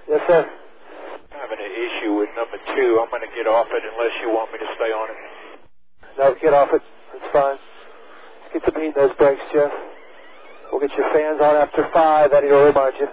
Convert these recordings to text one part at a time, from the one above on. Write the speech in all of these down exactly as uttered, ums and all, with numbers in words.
Yes, sir. I'm having an issue with number two. I'm going to get off it unless you want me to stay on it. No, get off it. It's fine. Let's get to beating those brakes, Jeff. We'll get your fans on after five. Eddie will remind you.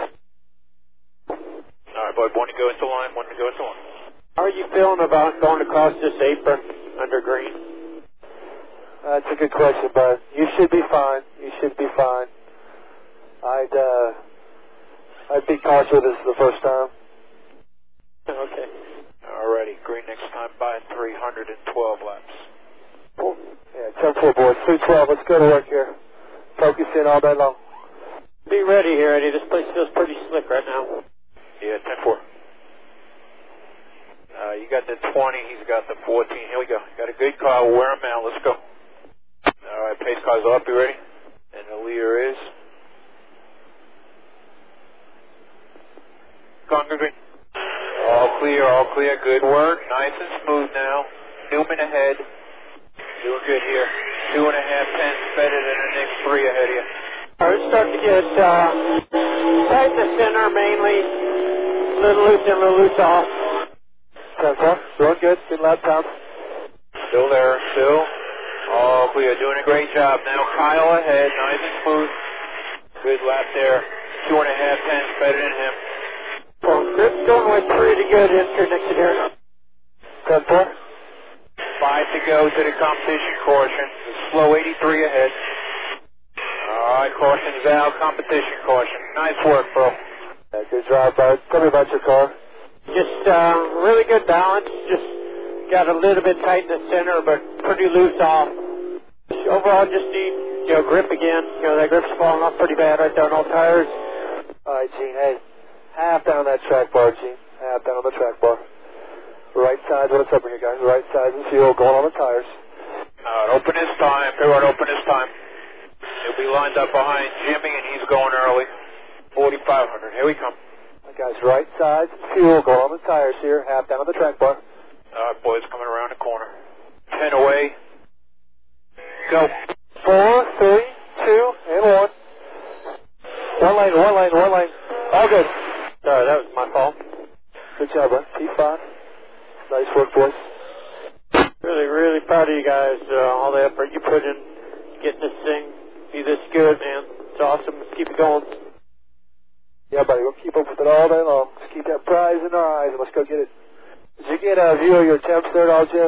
All right, bud. One to go into line. One to go into line. How are you feeling about going across this apron under green? That's a good question, bud. You should be fine. You should be fine. I'd, uh, I'd be cautious with this the first time. Okay. All righty. Green next time by three hundred twelve laps. Cool. Yeah, ten four, boys. three twelve. Let's go to work here. Focus in all day long. Be ready here, Eddie. This place feels pretty slick right now. Yeah, ten four. Uh, you got the twenty. He's got the fourteen. Here we go. Got a good car. We'll wear him out. Let's go. All right, pace car's up. You ready? And the leader is Gone Green. All clear, all clear. Good work. Nice and smooth now. Newman ahead. Doing good here. Two and a half tenths better than the next three ahead of you. All right, starting to get uh, tight in the center mainly. A little loose in, a little loose off. ten four. Doing good. Good lap time. Still there. Still. All clear. Doing a great job. Now Kyle ahead. Nice and smooth. Good lap there. Two and a half tenths better than him. Well, grip's going away pretty good into next to there. ten four. Five to go to the competition caution. Slow eighty-three ahead. All right, caution's out. Competition caution. Nice work, bro. Yeah, good job, bud. Tell me about your car. Just uh, really good balance. Just got a little bit tight in the center, but pretty loose off. Overall, just need you know grip again. You know that grip's falling off pretty bad right there on all tires. All right, Gene. Hey, half down on that track bar, Gene. Half down on the track bar. Right side, what's up here, guys? Right side of the fuel, going on the tires. Uh, open his time. Everyone open his time. He'll be lined up behind Jimmy, and he's going early. forty-five hundred. Here we come. Right, guys, right side, fuel, going on the tires here. Half down on the track bar. All right, boys, coming around the corner. Ten away. Go. Four, three, two, and one. One lane, one lane, one lane. All good. Sorry, that was my fault. Good job, bud. P five. Nice work, boys. Really, really proud of you guys. Uh, all the effort you put in getting this thing be this good, man. It's awesome. Let's keep it going. Yeah, buddy. We'll keep up with it all day long. Let's keep that prize in our eyes and let's go get it. Did you get a view of your temps there at all, Jeff?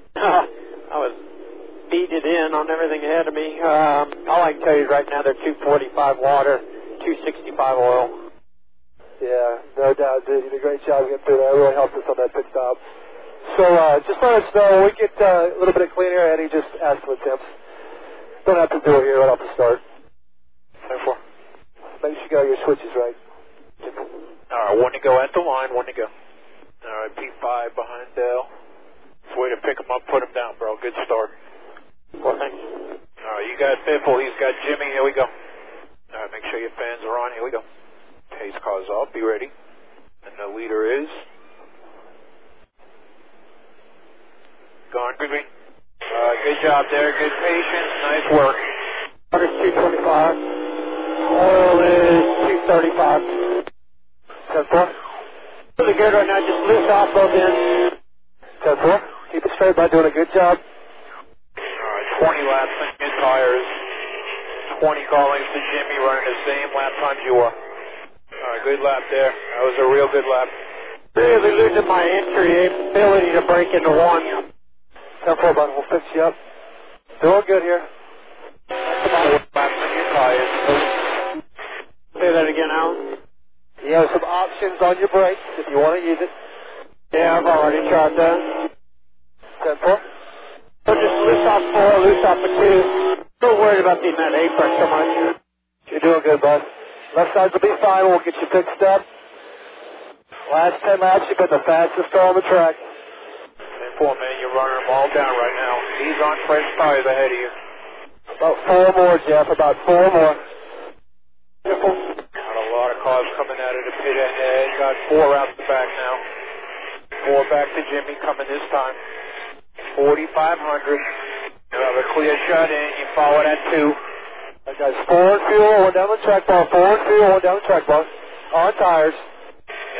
I was beating it in on everything ahead of me. Um, all I can tell you is right now they're two forty-five water, two sixty-five oil. Yeah, no doubt, dude. You did a great job getting through that. It really helped us on that pit stop. So, uh, just let us know. When we get uh, a little bit of clean air, Eddie, just ask for the temps. Don't have to do it here right off the start. Therefore. Make sure you got your switches right. All right, one to go at the line, one to go. All right, P five behind Dale. It's a way to pick him up, put him down, bro. Good start. Well, thanks. All right, you got Biffle. He's got Jimmy. Here we go. All right, make sure your fans are on. Here we go. Pace car's up. Be ready. And the leader is Gone Green. Uh, good job there. Good patience. Nice work. Water's two twenty-five. Oil is two thirty-five. ten four. Really good right now. Just lift off both ends. ten four. Keep it straight, bud. Doing a good job. All right, twenty laps on your tires. twenty callings to Jimmy, running the same lap times you are. All right, good lap there. That was a real good lap. Really losing my entry ability to break into one. ten four, bud. We'll fix you up. Doing good here. Four laps on your tires. Say that again, Alan. You have some options on your brakes if you want to use it. Yeah, I've already tried that. ten four. So just loose off four, loose off a two. Don't worry about being that apron so much. You're doing good, bud. Left sides will be fine. We'll get you fixed up. Last ten laps, you've been the fastest car on the track. ten four, man, you're running them all down right now. He's on fresh tires ahead of you. About four more, Jeff. About four more. Beautiful. Got a lot of cars coming out of the pit ahead. Got four out the back now. Four back to Jimmy coming this time. forty-five hundred. You have a clear shot in. You follow that two. That guy's four and fuel, one down the track bar. Four and fuel, one down the track bar. On tires.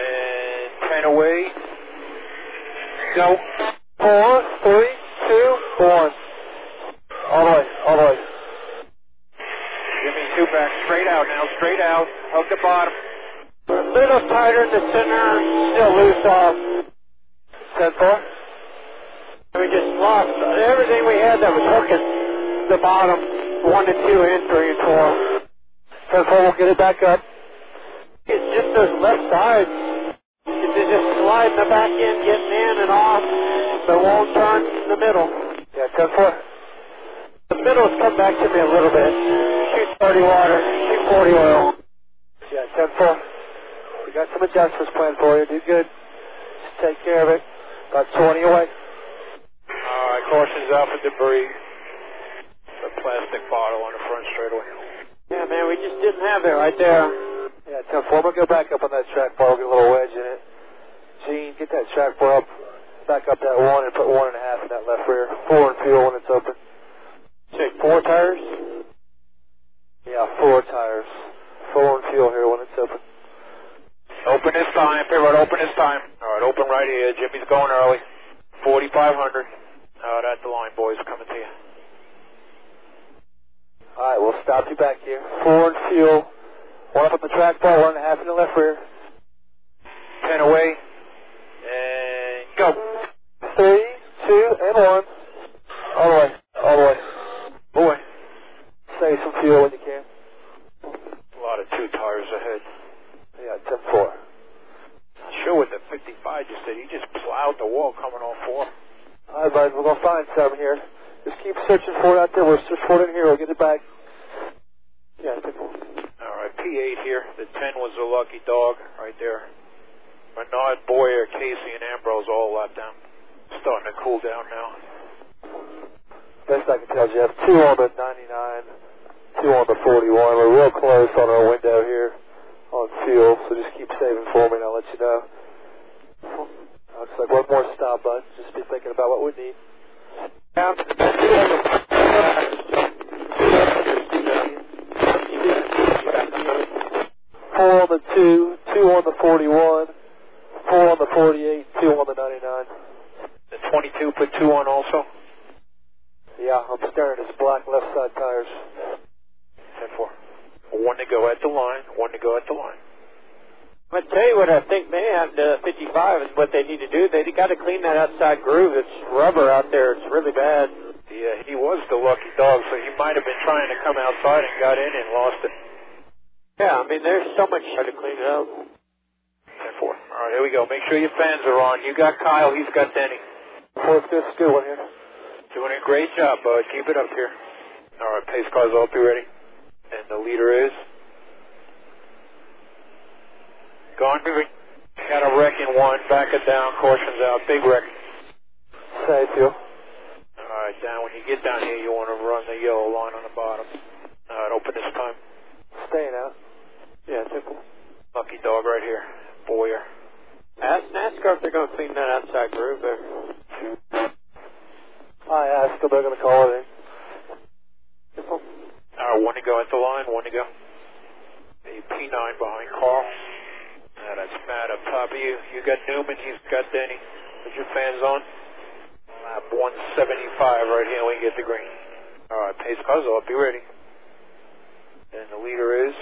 ten away. Go. Four, three, two, one. All the way, all the way. Jimmy, two back, straight out now, straight out. Hook the bottom. We're a little tighter in the center, still loose off. ten four. We just lost everything we had that was hooking the bottom, one and two and three and four. ten four, we'll get it back up. It's just those left sides. It's just sliding the back end, getting in and off, but won't turn in the middle. Yeah, ten four. The middle's come back to me a little bit. Shoot thirty water, shoot forty oil. Yeah, ten four. We got some adjustments planned for you. Do good. Just take care of it. About twenty away. Alright, caution's out for debris. The plastic bottle on the front straightaway. Yeah, man, we just didn't have it right there. Yeah, ten four. We'll go back up on that track bar. We'll get a little wedge in it. Gene, get that track bar up. Back up that one and put one and a half in that left rear. Four and fuel when it's open. Say four tires? Yeah, four tires. Four and fuel here when it's open. Open this time, pivot, open this time. Alright, open right here. Jimmy's going early. forty-five hundred. Out at the line, boys, coming to you. Alright, we'll stop you back here. Four and fuel. One up at the track bar, one and a half in the left rear. ten away. And go. Three, two, and one. All the way, all the way. Boy. Save some fuel when you can. A lot of two tires ahead. Yeah, ten four. Not sure what the fifty-five just did. He just plowed the wall coming on four. Alright, bud, we're going to find some here. Just keep searching for it out there. We'll search for it in here. We'll get it back. Yeah, ten four. Alright, P eight here. The ten was the lucky dog right there. Bernard, Boyer, Casey, and Ambrose all lapped down. Starting to cool down now. Best I can tell, Jeff. Two on the ninety-nine, two on the forty-one. We're real close on our window here on fuel, so just keep saving for me and I'll let you know. Looks like one more stop, bud. Just be thinking about what we need. Four on the two, two on the forty-one, four on the forty-eight, two on the ninety-nine. The twenty-two put two on also? Yeah, I'm staring at his black left side tires. ten four. One to go at the line, one to go at the line. I'll tell you what I think may have to fifty-five is what they need to do. They got to clean that outside groove. It's rubber out there. It's really bad. Yeah, he was the lucky dog, so he might have been trying to come outside and got in and lost it. Yeah, I mean, there's so much to clean it up. ten four. All right, here we go. Make sure your fans are on. You got Kyle, he's got Denny. Fourth, fifth, good one here. Doing a great job, bud. Keep it up here. All right, pace cars all be ready. And the leader is... Gone, moving. Got a wreck in one. Back it down. Caution's out. Big wreck. Safe, you. All right, down. When you get down here, you want to run the yellow line on the bottom. All right, open this time. Staying out. Yeah, simple. Lucky dog right here. Boyer. Ask NASCAR if they're going to clean that outside groove there. I asked them. They're going to call it in. Simple. All right, one to go at the line. One to go. A P nine behind Carl. Now that's Matt up top of you. You got Newman. He's got Denny. Put your fans on. Lap one seventy-five right here. We get the green. All right, pace cars up. Be ready. And the leader is...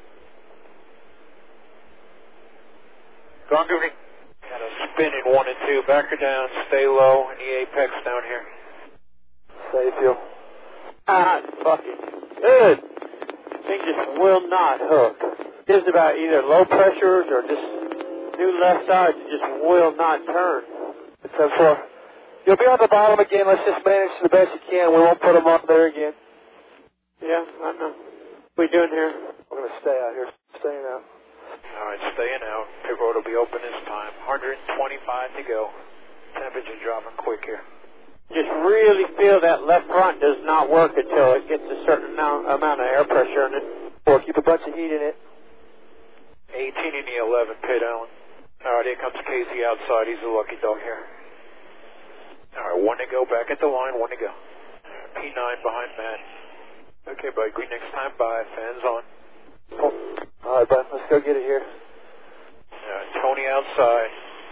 Gone, Goody. Got a spin in one and two. Back her down. Stay low in the apex down here. Safe, you. Ah, fucking good. Thing just will not hook. It's about either low pressures or just new left sides. It just will not turn. ten four. You'll be on the bottom again. Let's just manage the best you can. We won't put them on there again. Yeah, I know. What are we doing here? We're going to stay out here. Staying out. All right, staying out. Pit road will be open this time. one twenty-five to go. Temperature dropping quick here. Just really feel that left front does not work until it gets a certain amount, amount of air pressure in it. Or keep a bunch of heat in it. eighteen in the eleven, Pit Allen. All right, here comes Casey outside. He's a lucky dog here. All right, one to go. Back at the line. One to go. P nine behind Matt. Okay, buddy. Green next time. Bye. Fans on. All right, bud. Let's go get it here. Uh, Tony outside.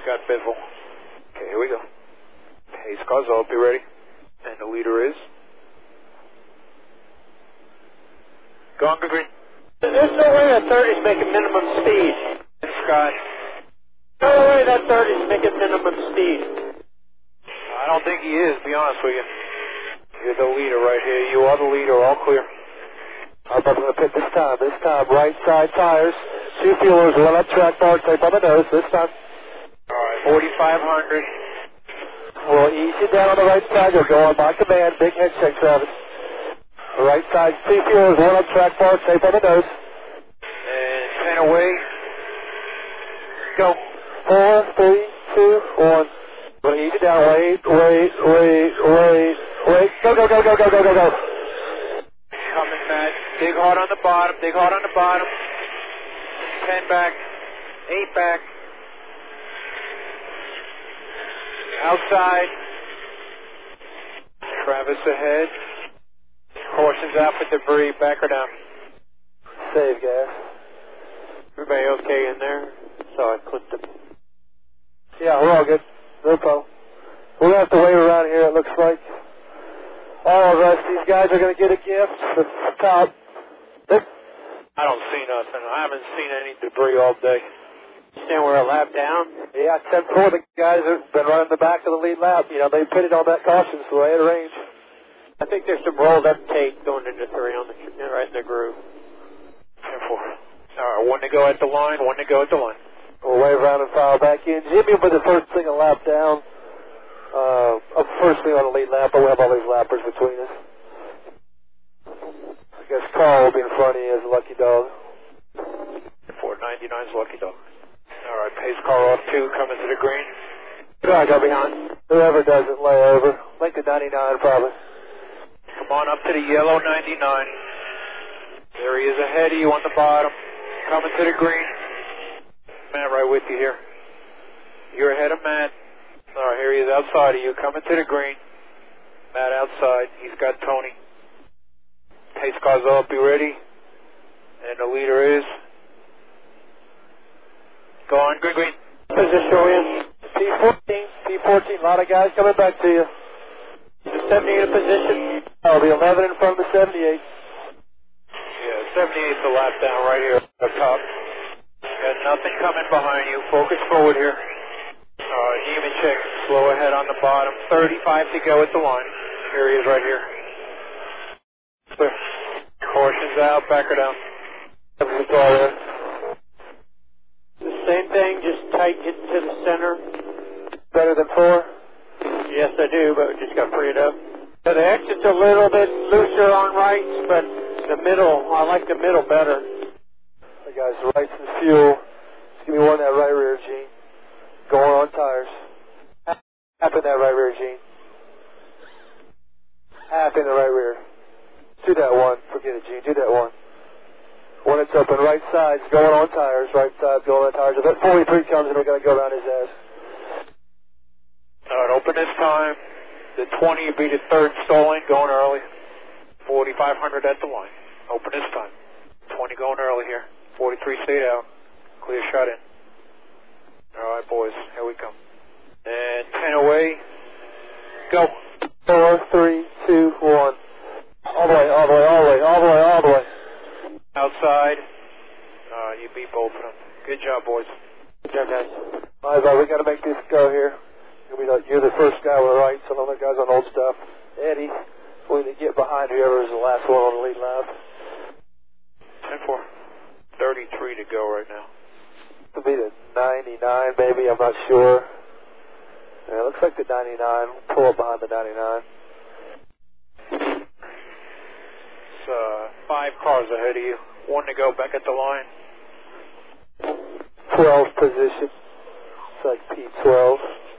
got Biffle. Okay, here we go. Pace cars up, you ready? And the leader is? Go on, green. There's no way that thirty's making minimum speed. And Scott. No way that thirty's making minimum speed. I don't think he is, to be honest with you. You're the leader right here. You are the leader. All clear. I'm going to pit this time. This time, right side tires. Two fuelers, one up track bar, tape on the nose. This time. All right, forty-five hundred. We'll ease you down on the right side. You'll go on by command. Big head check, Travis. Right side, two fuelers, one up track bar, tape on the nose. And ten away. Go. Four, three, two, one. We'll ease you down. Wait, wait, wait, wait, wait. Go, go, go, go, go, go, go, go. Coming back. Dig hard on the bottom. Dig hard on the bottom. Ten back. Eight back. Outside. Travis ahead. Cautions out for debris. Back her down. Save gas. Everybody okay in there? So I clipped them. Yeah, we're all good. No problem. We're going to have to wait around here, it looks like. All of us, these guys are going to get a gift. The top. I don't see nothing. I haven't seen any debris all day. Stand we're a lap down? Yeah, ten four, the guys have been running the back of the lead lap. You know, they pitted on that caution, so they had a range. I think there's some rolled up tape going into three on the right in the groove. ten four. All right, one to go at the line, one to go at the line. We'll wave around and file back in. Jimmy will be the first thing a lap down. Uh, first thing on the lead lap, but we'll have all these lappers between us. I guess Carl will be in front of you as a lucky dog. four ninety-nine's lucky dog. All right, pace car off two, coming to the green. Who do I go behind? Whoever doesn't lay over. Lincoln ninety-nine probably. Come on up to the yellow ninety-nine. There he is ahead of you on the bottom. Coming to the green. Matt right with you here. You're ahead of Matt. All right, here he is outside of you. Coming to the green. Matt outside. He's got Tony. Pace car's up. You ready? And the leader is... Go on, green, green. Position in. P fourteen, P fourteen, a lot of guys coming back to you. The seventy-eight in position. Oh, the eleven in front of the seventy-eight. Yeah, seventy-eight's the lap down right here up top. Got nothing coming behind you. Focus forward here. All right, even check. Slow ahead on the bottom. thirty-five to go at the line. Here he is right here. Clear. Caution's out. Back her down. That's all there. The same thing, just tighten it to the center. Better than four? Yes, I do, but just got freed up. So the exit's a little bit looser on rights, but the middle, I like the middle better. Hey guys, rights and fuel. Just give me one in that right rear, Gene. Going on tires. Half in that right rear, Gene. Half in the right rear. Do that one. Forget it, Gene. Do that one. When it's open, right side's going on tires. Right side's going on tires. If that forty-three comes in, we're going to go around his ass. All right, open this time. The twenty will be the third stalling, going early. forty-five hundred at the line. Open this time. twenty going early here. forty-three stayed out. Clear shot in. All right, boys, here we come. And ten away. Go. Four, three, two, one. All the way, all the way, all the way, all the way, all the way. Outside. Uh, you beat both of them. Good job, boys. Good job, guys. All right, we got to make this go here. You're the first guy with the right, some other guys on old stuff. Eddie, we need to get behind whoever is the last one on the lead lap. ten four. thirty-three to go right now. It'll be the ninety-nine, maybe. I'm not sure. Yeah, it looks like the ninety-nine. Pull up behind the ninety-nine. It's uh, five cars ahead of you. One to go back at the line. twelve position. It's like P twelve.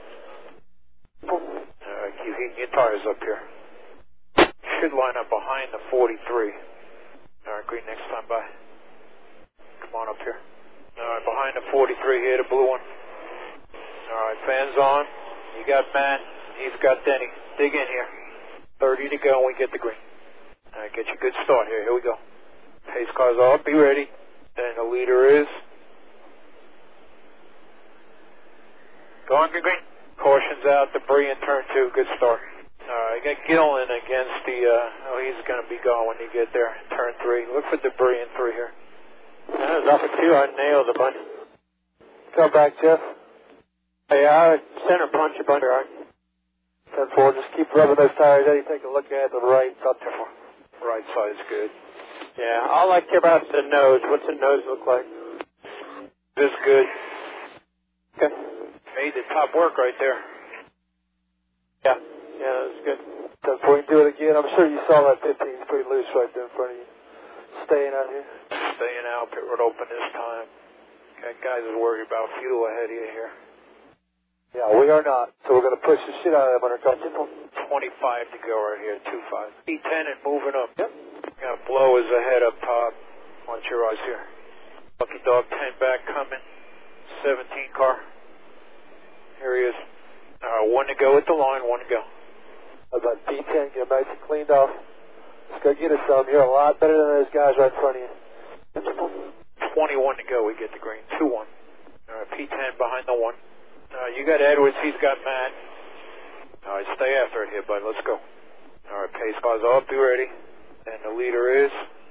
Alright, you heating your tires up here. Should line up behind the forty-three. Alright, green next time by. Come on up here. Alright, behind the forty-three here, the blue one. Alright, fans on. You got Matt. He's got Denny. Dig in here. thirty to go and we get the green. Alright, get you a good start here. Here we go. Pace cars off. Be ready. And the leader is... green, green. Caution's out, debris in turn two, good start. Alright, got Gillen against the, uh, oh, he's going to be gone when you get there. Turn three. Look for debris in three here. That was off at two. I nailed a bunch. Come back, Jeff. Yeah, I center punch a bunch, right? ten four, just keep rubbing those tires. Eddie, take a look at the right. Up ten four. Right side's good. Yeah, all I care about is the nose. What's the nose look like? This good. Okay. Made the top work right there. Yeah, yeah, that was good. ten four, you can do it again. I'm sure you saw that fifteen is pretty loose right there in front of you. Staying out here. Staying out, pit road open this time. Got guys is worried about fuel ahead of you here. Yeah, we are not. So we're going to push the shit out of them under caution. twenty-five to go right here, two five. P ten and moving up. Yep. Got blow is ahead up top. Watch your eyes here. Lucky Dog ten back coming. seventeen car. Here he is. Uh, one to go at the line, one to go. About P ten, get them nice and cleaned off. Let's go get us some. You're a lot better than those guys right in front of you. twenty-one to go, we get the green. two one. All right, P ten behind the one. Uh, you got Edwards, he's got Matt. All right, stay after it here, bud. Let's go. All right, pace cars up, be ready. And the leader is...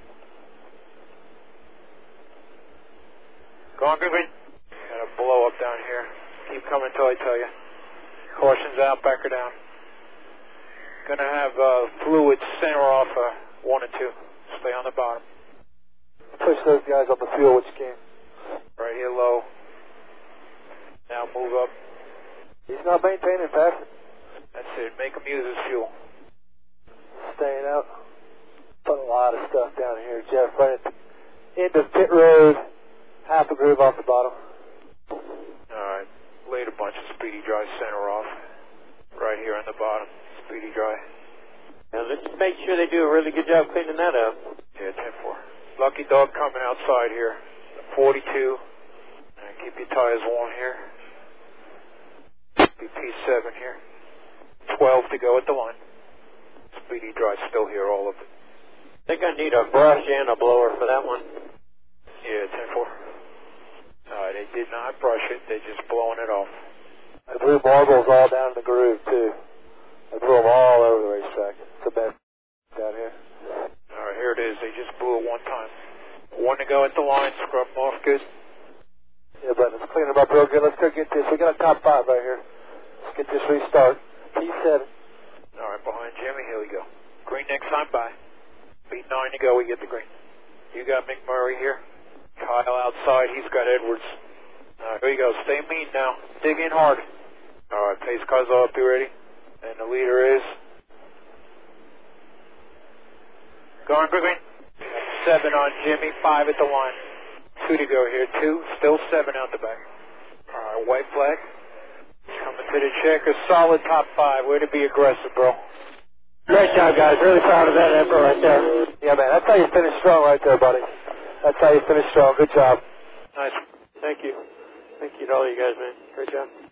Go on, green. Got a blow up down here. Keep coming until I tell you. Caution's out, back her down. Gonna have uh, fluid center off uh, one and two. Stay on the bottom. Push those guys on the fuel which you can. Right here low. Now move up. He's not maintaining fast. That's it. Make him use his fuel. Staying out. Put a lot of stuff down here, Jeff. Right at the end of pit road. Half a groove off the bottom. Alright. Laid a bunch of speedy dry center off. Right here on the bottom. Speedy dry. Now let's make sure they do a really good job cleaning that up. Yeah, ten four. Lucky Dog coming outside here. forty-two. And keep your tires warm here. P seven here. twelve to go at the line. Speedy dry still here, all of it. I think I need a brush and a blower for that one. Yeah, ten four. Uh, they did not brush it, they're just blowing it off. I blew marbles all down in the groove, too. I blew them all over the racetrack. It's the best down here. Alright, here it is. They just blew it one time. One to go at the line, scrub them off good. Yeah, but let's clean them up real good. Let's go get this. We got a top five right here. Let's get this restart. P seven. Alright, behind Jimmy, here we go. Green next time by. Beat nine to go, we get the green. You got McMurray here. Kyle outside, he's got Edwards. Uh, here you go, stay mean now. Dig in hard. Alright, pace cars off, be ready. And the leader is... Going green. Seven on Jimmy, five at the line. Two to go here, two, still seven out the back. Alright, white flag. Coming to the check, a solid top five. Way to be aggressive, bro. Great job, guys. Really proud of that effort right there. Yeah, man, that's how you finish strong right there, buddy. That's how you finish strong. Good job. Nice. Thank you. Thank you to all you guys, man. Great job.